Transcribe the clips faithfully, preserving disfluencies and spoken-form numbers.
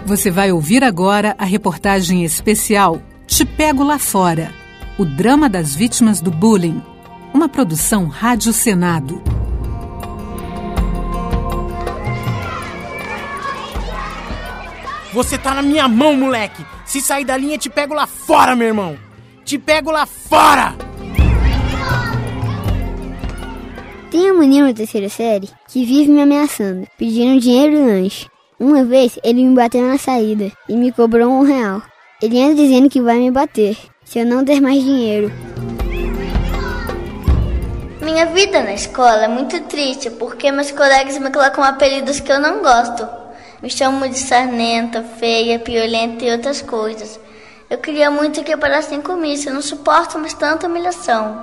Você vai ouvir agora a reportagem especial Te Pego Lá Fora, o drama das vítimas do bullying, uma produção Rádio Senado. Você tá na minha mão, moleque! Se sair da linha, te pego lá fora, meu irmão! Te pego lá fora! Tem um menino da terceira série que vive me ameaçando, pedindo dinheiro e lanche. Uma vez ele me bateu na saída e me cobrou um real. Ele anda dizendo que vai me bater se eu não der mais dinheiro. Minha vida na escola é muito triste porque meus colegas me colocam apelidos que eu não gosto. Me chamam de sarnenta, feia, piolenta e outras coisas. Eu queria muito que parassem com isso, eu não suporto mais tanta humilhação.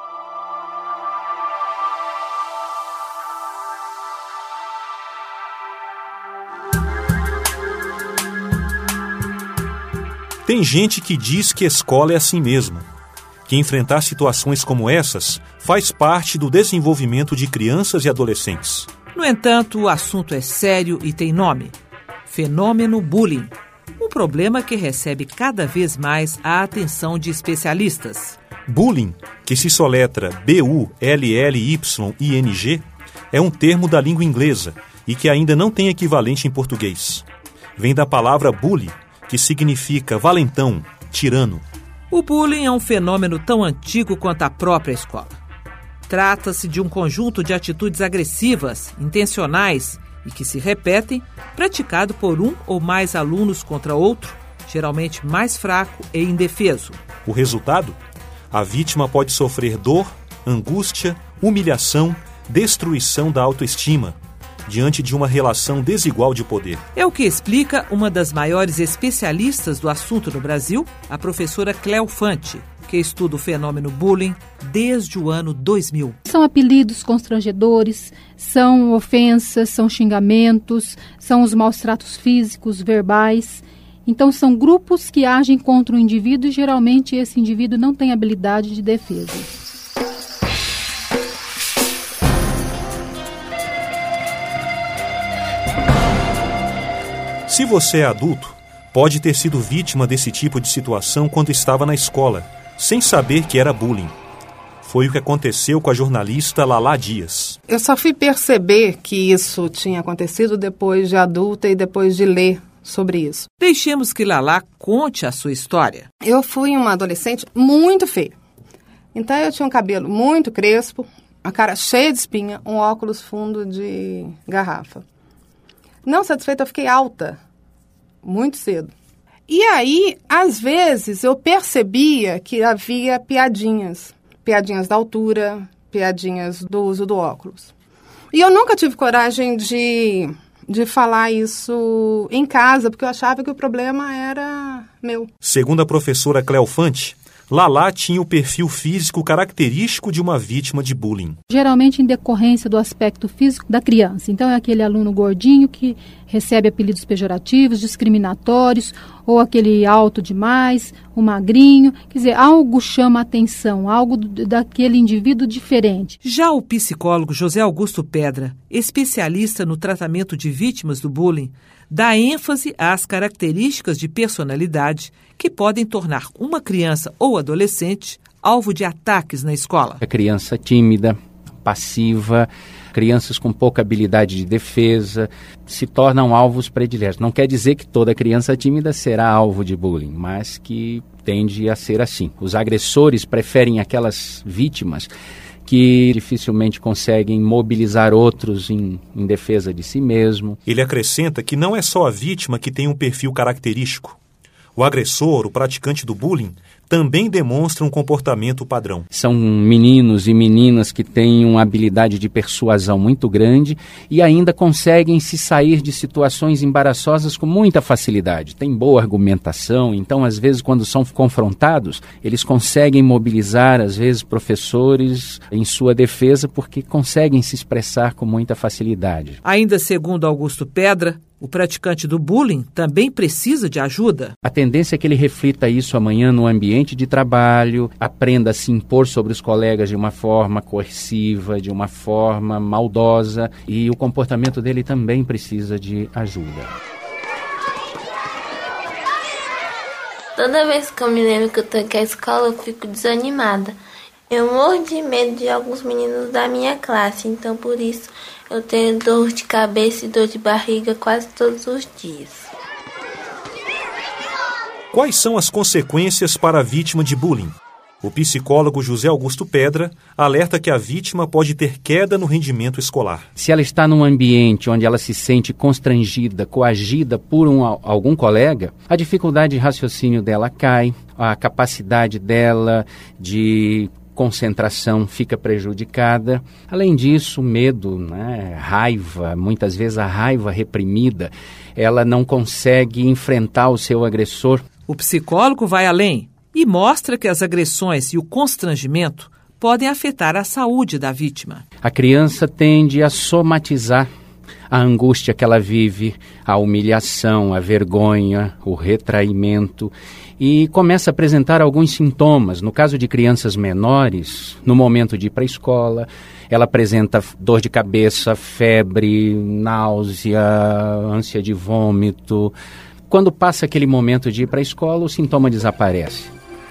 Tem gente que diz que escola é assim mesmo, que enfrentar situações como essas faz parte do desenvolvimento de crianças e adolescentes. No entanto, o assunto é sério e tem nome: fenômeno bullying. Um problema que recebe cada vez mais a atenção de especialistas. Bullying, que se soletra B U L L Y I N G, é um termo da língua inglesa e que ainda não tem equivalente em português. Vem da palavra bully, que significa valentão, tirano. O bullying é um fenômeno tão antigo quanto a própria escola. Trata-se de um conjunto de atitudes agressivas, intencionais e que se repetem, praticado por um ou mais alunos contra outro, geralmente mais fraco e indefeso. O resultado? A vítima pode sofrer dor, angústia, humilhação, destruição da autoestima, diante de uma relação desigual de poder. É o que explica uma das maiores especialistas do assunto no Brasil, a professora Cléo Fante, que estuda o fenômeno bullying desde o ano dois mil. São apelidos constrangedores, são ofensas, são xingamentos, são os maus tratos físicos, verbais. Então são grupos que agem contra o indivíduo e geralmente esse indivíduo não tem habilidade de defesa. Se você é adulto, pode ter sido vítima desse tipo de situação quando estava na escola, sem saber que era bullying. Foi o que aconteceu com a jornalista Lala Dias. Eu só fui perceber que isso tinha acontecido depois de adulta e depois de ler sobre isso. Deixemos que Lala conte a sua história. Eu fui uma adolescente muito feia. Então eu tinha um cabelo muito crespo, a cara cheia de espinha, um óculos fundo de garrafa. Não satisfeita, eu fiquei alta, muito cedo. E aí, às vezes, eu percebia que havia piadinhas. Piadinhas da altura, piadinhas do uso do óculos. E eu nunca tive coragem de, de falar isso em casa, porque eu achava que o problema era meu. Segundo a professora Cléo Fante, Lala tinha o perfil físico característico de uma vítima de bullying. Geralmente em decorrência do aspecto físico da criança. Então é aquele aluno gordinho que recebe apelidos pejorativos, discriminatórios, ou aquele alto demais, o magrinho. Quer dizer, algo chama a atenção, algo daquele indivíduo diferente. Já o psicólogo José Augusto Pedra, especialista no tratamento de vítimas do bullying, dá ênfase às características de personalidade que podem tornar uma criança ou adolescente alvo de ataques na escola. A criança tímida, passiva, crianças com pouca habilidade de defesa se tornam alvos prediletos. Não quer dizer que toda criança tímida será alvo de bullying, mas que tende a ser assim. Os agressores preferem aquelas vítimas que dificilmente conseguem mobilizar outros em, em defesa de si mesmo. Ele acrescenta que não é só a vítima que tem um perfil característico. O agressor, o praticante do bullying, também demonstra um comportamento padrão. São meninos e meninas que têm uma habilidade de persuasão muito grande e ainda conseguem se sair de situações embaraçosas com muita facilidade. Tem boa argumentação, então às vezes quando são confrontados, eles conseguem mobilizar, às vezes, professores em sua defesa porque conseguem se expressar com muita facilidade. Ainda segundo Augusto Pedra, o praticante do bullying também precisa de ajuda. A tendência é que ele reflita isso amanhã no ambiente de trabalho, aprenda a se impor sobre os colegas de uma forma coerciva, de uma forma maldosa, e o comportamento dele também precisa de ajuda. Toda vez que eu me lembro que eu tô aqui à escola, eu fico desanimada. Eu morro de medo de alguns meninos da minha classe, então por isso eu tenho dor de cabeça e dor de barriga quase todos os dias. Quais são as consequências para a vítima de bullying? O psicólogo José Augusto Pedra alerta que a vítima pode ter queda no rendimento escolar. Se ela está num ambiente onde ela se sente constrangida, coagida por um, algum colega, a dificuldade de raciocínio dela cai, a capacidade dela de concentração fica prejudicada. Além disso, medo, né, raiva, muitas vezes a raiva reprimida, ela não consegue enfrentar o seu agressor. O psicólogo vai além e mostra que as agressões e o constrangimento podem afetar a saúde da vítima. A criança tende a somatizar a angústia que ela vive, a humilhação, a vergonha, o retraimento e começa a apresentar alguns sintomas. No caso de crianças menores, no momento de ir para a escola, ela apresenta dor de cabeça, febre, náusea, ânsia de vômito. Quando passa aquele momento de ir para a escola, o sintoma desaparece.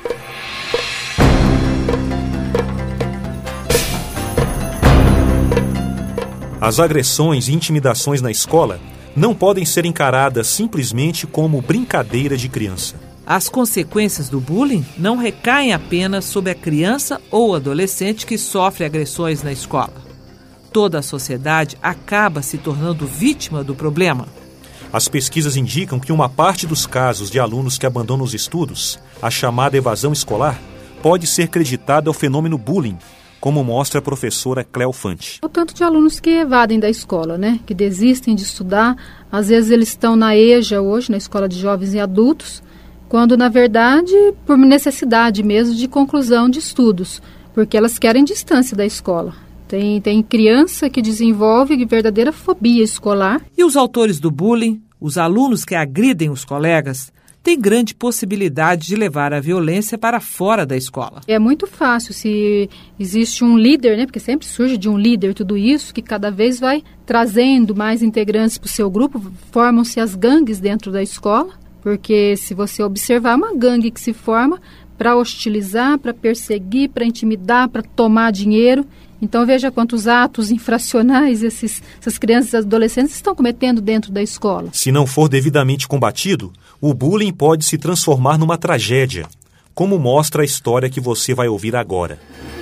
As agressões e intimidações na escola não podem ser encaradas simplesmente como brincadeira de criança. As consequências do bullying não recaem apenas sobre a criança ou adolescente que sofre agressões na escola. Toda a sociedade acaba se tornando vítima do problema. As pesquisas indicam que uma parte dos casos de alunos que abandonam os estudos, a chamada evasão escolar, pode ser creditada ao fenômeno bullying, como mostra a professora Cléo Fante. O tanto de alunos que evadem da escola, né? Que desistem de estudar. Às vezes eles estão na E J A hoje, na Escola de Jovens e Adultos, quando na verdade por necessidade mesmo de conclusão de estudos, porque elas querem distância da escola. Tem, tem criança que desenvolve verdadeira fobia escolar. E os autores do bullying, os alunos que agridem os colegas, tem grande possibilidade de levar a violência para fora da escola. É muito fácil, se existe um líder, né, porque sempre surge de um líder tudo isso, que cada vez vai trazendo mais integrantes para o seu grupo, formam-se as gangues dentro da escola, porque se você observar, uma gangue que se forma para hostilizar, para perseguir, para intimidar, para tomar dinheiro. Então veja quantos atos infracionais esses, essas crianças e adolescentes estão cometendo dentro da escola. Se não for devidamente combatido, o bullying pode se transformar numa tragédia, como mostra a história que você vai ouvir agora.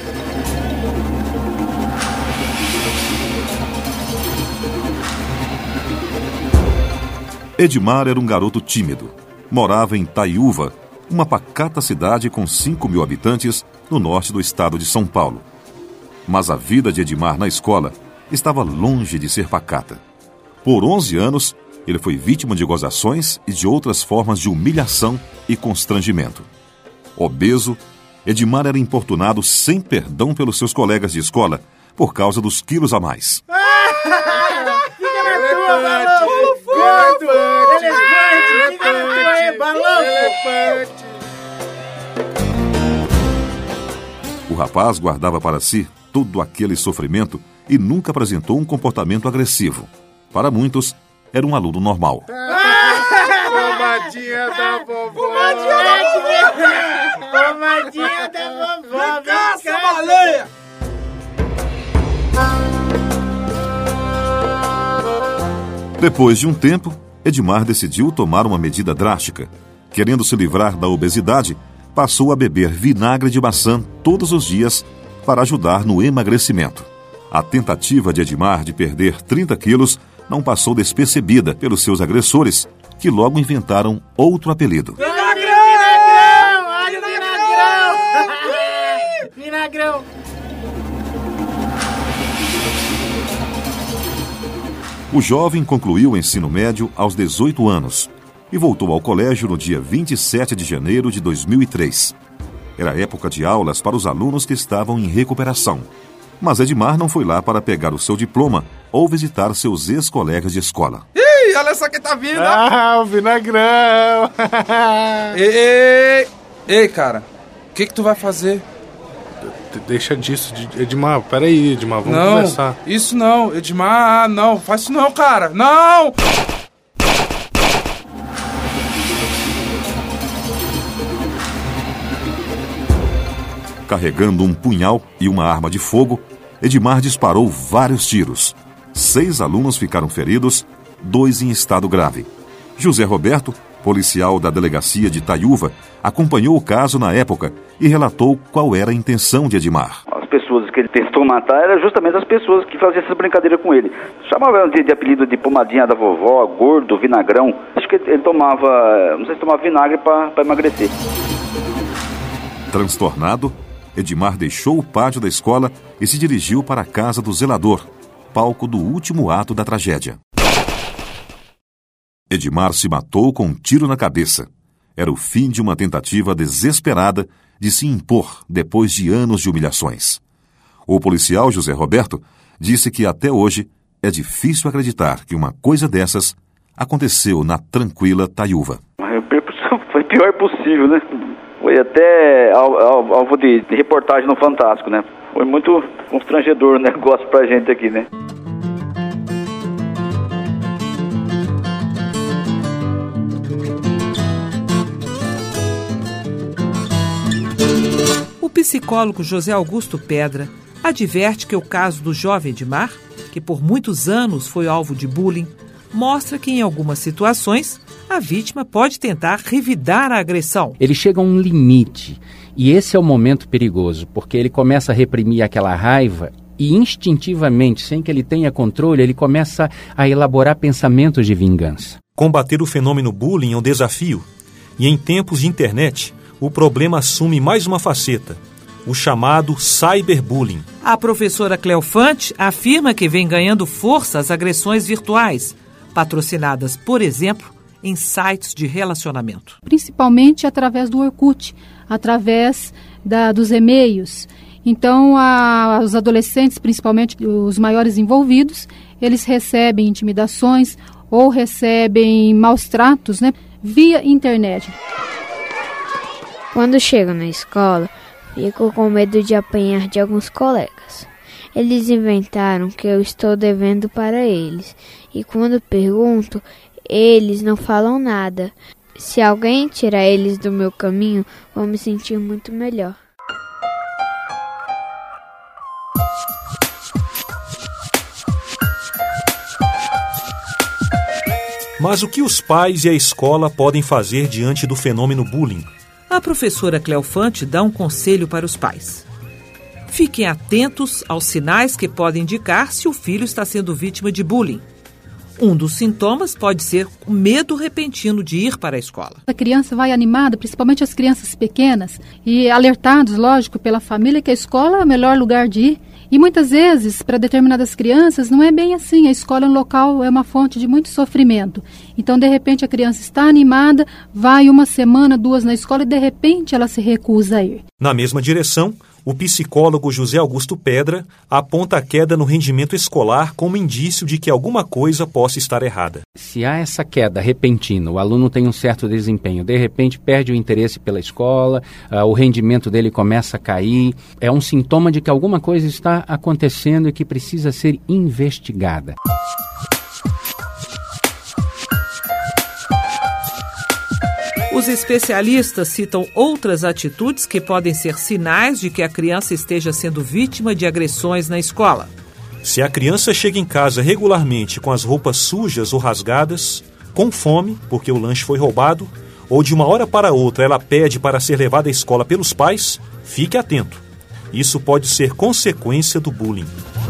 Edmar era um garoto tímido. Morava em Taiúva, uma pacata cidade com cinco mil habitantes no norte do estado de São Paulo. Mas a vida de Edmar na escola estava longe de ser pacata. Por onze anos, ele foi vítima de gozações e de outras formas de humilhação e constrangimento. Obeso, Edmar era importunado sem perdão pelos seus colegas de escola por causa dos quilos a mais. Fica na tua, maluco! Elefante! Fica na tua aí, maluco! O rapaz guardava para si todo aquele sofrimento e nunca apresentou um comportamento agressivo. Para muitos, era um aluno normal. Pomadinha da vovó! Pomadinha da vovó! Vem cá, sua baleia! Depois de um tempo, Edmar decidiu tomar uma medida drástica. Querendo se livrar da obesidade, passou a beber vinagre de maçã todos os dias para ajudar no emagrecimento. A tentativa de Edmar de perder trinta quilos não passou despercebida pelos seus agressores, que logo inventaram outro apelido. Vinagrão! Olha o vinagrão! Vinagrão! O jovem concluiu o ensino médio aos dezoito anos e voltou ao colégio no dia vinte e sete de janeiro de dois mil e três. Era época de aulas para os alunos que estavam em recuperação. Mas Edmar não foi lá para pegar o seu diploma ou visitar seus ex-colegas de escola. Ih, olha só quem tá vindo! Ah, o vinagrão! ei, ei, ei, cara, o que que tu vai fazer? Deixa disso, Edmar, peraí, Edmar, vamos não, conversar. Isso não, Edmar, não, faz isso não, cara, não! Carregando um punhal e uma arma de fogo, Edmar disparou vários tiros. Seis alunos ficaram feridos, dois em estado grave. José Roberto, policial da delegacia de Taiúva, acompanhou o caso na época e relatou qual era a intenção de Edmar. As pessoas que ele tentou matar eram justamente as pessoas que faziam essa brincadeira com ele. Chamavam de, de apelido de pomadinha da vovó, gordo, vinagrão. Acho que ele tomava, não sei se tomava vinagre para emagrecer. Transtornado, Edmar deixou o pátio da escola e se dirigiu para a casa do zelador, palco do último ato da tragédia. Edmar se matou com um tiro na cabeça. Era o fim de uma tentativa desesperada de se impor depois de anos de humilhações. O policial José Roberto disse que até hoje é difícil acreditar que uma coisa dessas aconteceu na tranquila Taiúva. Foi o pior possível, né? Foi até alvo de, de reportagem no Fantástico, né? Foi muito constrangedor o negócio pra gente aqui, né? O psicólogo José Augusto Pedra adverte que o caso do jovem Edmar, que por muitos anos foi alvo de bullying, mostra que em algumas situações a vítima pode tentar revidar a agressão. Ele chega a um limite e esse é o momento perigoso, porque ele começa a reprimir aquela raiva e instintivamente, sem que ele tenha controle, ele começa a elaborar pensamentos de vingança. Combater o fenômeno bullying é um desafio e em tempos de internet o problema assume mais uma faceta, o chamado cyberbullying. A professora Cleofante afirma que vem ganhando força as agressões virtuais, patrocinadas, por exemplo, em sites de relacionamento. Principalmente através do Orkut, através da, dos e-mails. Então, a, os adolescentes, principalmente os maiores envolvidos, eles recebem intimidações ou recebem maus tratos, né, via internet. Quando chego na escola, fico com medo de apanhar de alguns colegas. Eles inventaram que eu estou devendo para eles, e quando pergunto, eles não falam nada. Se alguém tirar eles do meu caminho, vou me sentir muito melhor. Mas o que os pais e a escola podem fazer diante do fenômeno bullying? A professora Cleofante dá um conselho para os pais. Fiquem atentos aos sinais que podem indicar se o filho está sendo vítima de bullying. Um dos sintomas pode ser o medo repentino de ir para a escola. A criança vai animada, principalmente as crianças pequenas, e alertados, lógico, pela família que a escola é o melhor lugar de ir. E muitas vezes, para determinadas crianças, não é bem assim. A escola é um local, é uma fonte de muito sofrimento. Então, de repente, a criança está animada, vai uma semana, duas na escola e, de repente, ela se recusa a ir. Na mesma direção, o psicólogo José Augusto Pedra aponta a queda no rendimento escolar como indício de que alguma coisa possa estar errada. Se há essa queda repentina, o aluno tem um certo desempenho, de repente perde o interesse pela escola, uh, o rendimento dele começa a cair, é um sintoma de que alguma coisa está acontecendo e que precisa ser investigada. Os especialistas citam outras atitudes que podem ser sinais de que a criança esteja sendo vítima de agressões na escola. Se a criança chega em casa regularmente com as roupas sujas ou rasgadas, com fome, porque o lanche foi roubado, ou de uma hora para outra ela pede para ser levada à escola pelos pais, fique atento. Isso pode ser consequência do bullying.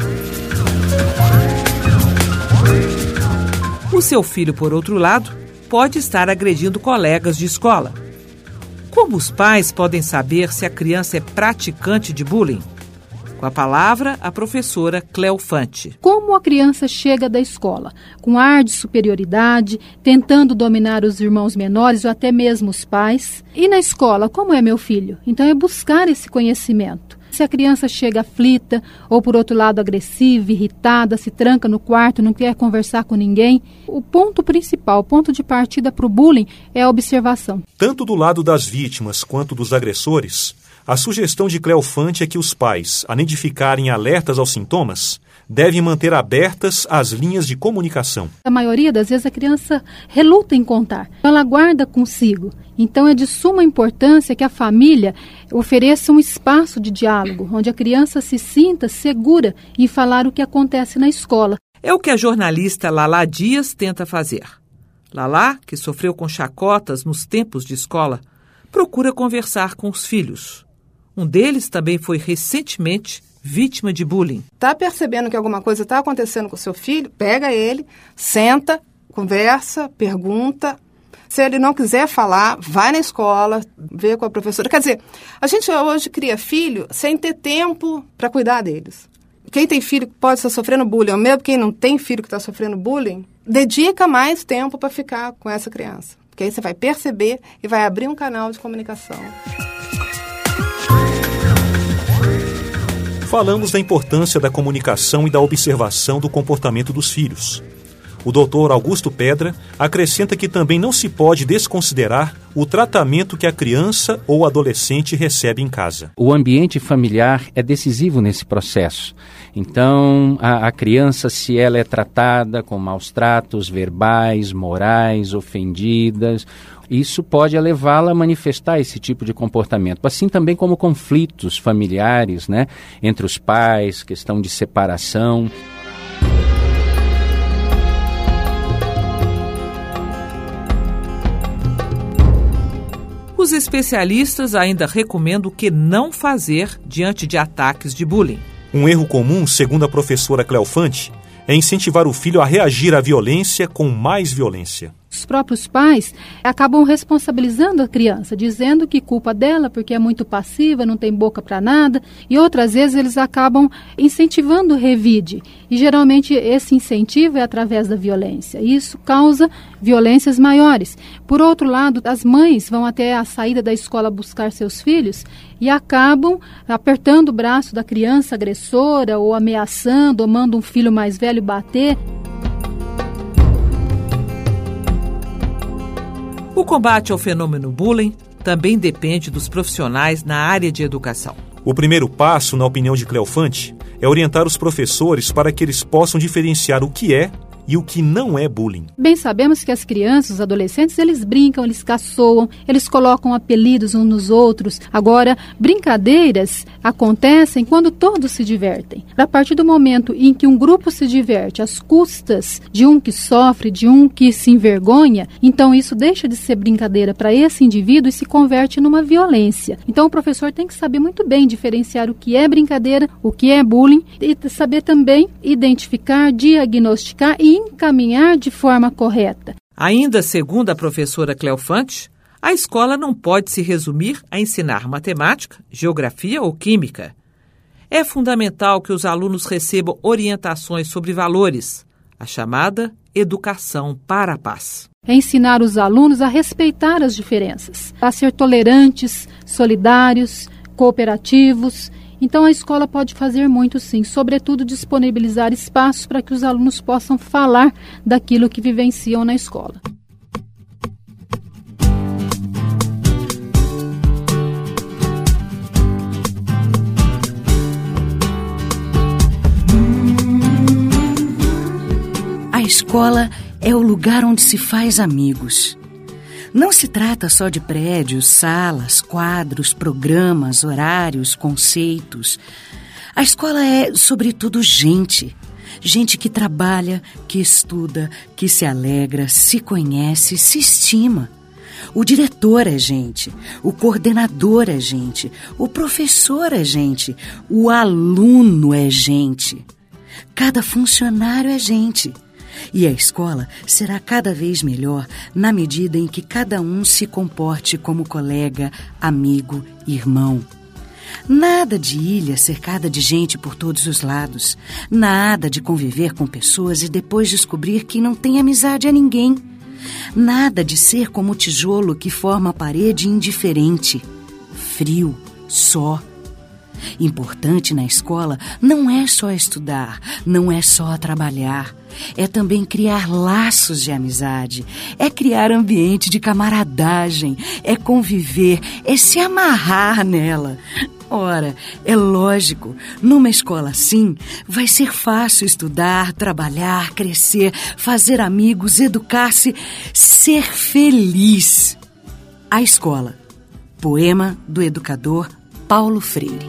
O seu filho, por outro lado, pode estar agredindo colegas de escola. Como os pais podem saber se a criança é praticante de bullying? Com a palavra, a professora Cleofante. Como a criança chega da escola? Com ar de superioridade, tentando dominar os irmãos menores ou até mesmo os pais. E na escola, como é meu filho? Então é buscar esse conhecimento. Se a criança chega aflita ou, por outro lado, agressiva, irritada, se tranca no quarto, não quer conversar com ninguém, o ponto principal, o ponto de partida para o bullying é a observação. Tanto do lado das vítimas quanto dos agressores, a sugestão de Cleofante é que os pais, além de ficarem alertas aos sintomas, deve manter abertas as linhas de comunicação. A maioria das vezes a criança reluta em contar, ela guarda consigo. Então é de suma importância que a família ofereça um espaço de diálogo, onde a criança se sinta segura em falar o que acontece na escola. É o que a jornalista Lala Dias tenta fazer. Lala, que sofreu com chacotas nos tempos de escola, procura conversar com os filhos. Um deles também foi recentemente vítima de bullying. Está percebendo que alguma coisa está acontecendo com o seu filho? Pega ele, senta, conversa, pergunta. Se ele não quiser falar, vai na escola, vê com a professora. Quer dizer, a gente hoje cria filho sem ter tempo para cuidar deles. Quem tem filho que pode estar sofrendo bullying, ou mesmo quem não tem filho que está sofrendo bullying, dedica mais tempo para ficar com essa criança. Porque aí você vai perceber e vai abrir um canal de comunicação. Falamos da importância da comunicação e da observação do comportamento dos filhos. O doutor Augusto Pedra acrescenta que também não se pode desconsiderar o tratamento que a criança ou adolescente recebe em casa. O ambiente familiar é decisivo nesse processo. Então, a, a criança, se ela é tratada com maus tratos verbais, morais, ofendidas, isso pode levá-la a manifestar esse tipo de comportamento. Assim também como conflitos familiares, né, entre os pais, questão de separação. Os especialistas ainda recomendam o que não fazer diante de ataques de bullying. Um erro comum, segundo a professora Cleofante, é incentivar o filho a reagir à violência com mais violência. Os próprios pais acabam responsabilizando a criança, dizendo que culpa dela porque é muito passiva, não tem boca para nada, e outras vezes eles acabam incentivando o revide. E geralmente esse incentivo é através da violência. E isso causa violências maiores. Por outro lado, as mães vão até a saída da escola buscar seus filhos e acabam apertando o braço da criança agressora ou ameaçando ou manda um filho mais velho bater. O combate ao fenômeno bullying também depende dos profissionais na área de educação. O primeiro passo, na opinião de Cleofante, é orientar os professores para que eles possam diferenciar o que é e o que não é bullying. Bem sabemos que as crianças, os adolescentes, eles brincam, eles caçoam, eles colocam apelidos uns nos outros. Agora, brincadeiras acontecem quando todos se divertem. A partir do momento em que um grupo se diverte às custas de um que sofre, de um que se envergonha, então isso deixa de ser brincadeira para esse indivíduo e se converte numa violência. Então o professor tem que saber muito bem diferenciar o que é brincadeira, o que é bullying e saber também identificar, diagnosticar e encaminhar de forma correta. Ainda segundo a professora Cleofante, a escola não pode se resumir a ensinar matemática, geografia ou química. É fundamental que os alunos recebam orientações sobre valores, a chamada educação para a paz. É ensinar os alunos a respeitar as diferenças, a ser tolerantes, solidários, cooperativos. Então, a escola pode fazer muito, sim, sobretudo disponibilizar espaços para que os alunos possam falar daquilo que vivenciam na escola. A escola é o lugar onde se faz amigos. Não se trata só de prédios, salas, quadros, programas, horários, conceitos. A escola é, sobretudo, gente. Gente que trabalha, que estuda, que se alegra, se conhece, se estima. O diretor é gente, o coordenador é gente, o professor é gente, o aluno é gente. Cada funcionário é gente. E a escola será cada vez melhor na medida em que cada um se comporte como colega, amigo, irmão. Nada de ilha cercada de gente por todos os lados. Nada de conviver com pessoas e depois descobrir que não tem amizade a ninguém. Nada de ser como o tijolo que forma a parede indiferente, frio, só. Importante na escola não é só estudar, não é só trabalhar. É também criar laços de amizade, é criar ambiente de camaradagem, é conviver, é se amarrar nela. Ora, é lógico, numa escola assim, vai ser fácil estudar, trabalhar, crescer, fazer amigos, educar-se, ser feliz. A Escola. Poema do educador Paulo Freire.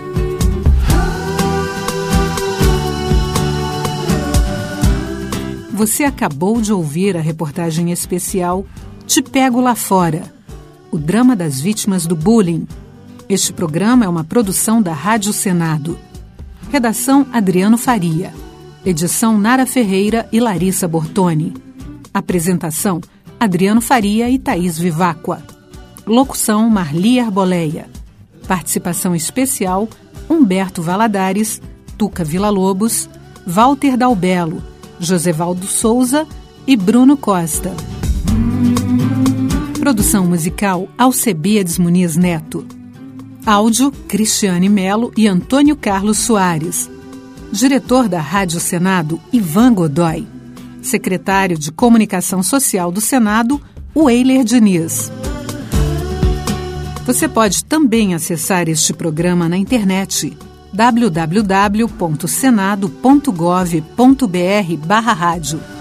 Você acabou de ouvir a reportagem especial Te Pego Lá Fora, o drama das vítimas do bullying. Este programa é uma produção da Rádio Senado. Redação Adriano Faria. Edição Nara Ferreira e Larissa Bortoni. Apresentação Adriano Faria e Thaís Viváqua. Locução Marli Arboleia. Participação especial Humberto Valadares, Tuca Villa-Lobos, Walter Dalbello, Josevaldo Souza e Bruno Costa. Produção musical Alcebiades Muniz Neto. Áudio Cristiane Melo e Antônio Carlos Soares. Diretor da Rádio Senado, Ivan Godoy. Secretário de Comunicação Social do Senado, Weiler Diniz. Você pode também acessar este programa na internet w w w ponto senado ponto gov ponto b r barra rádio.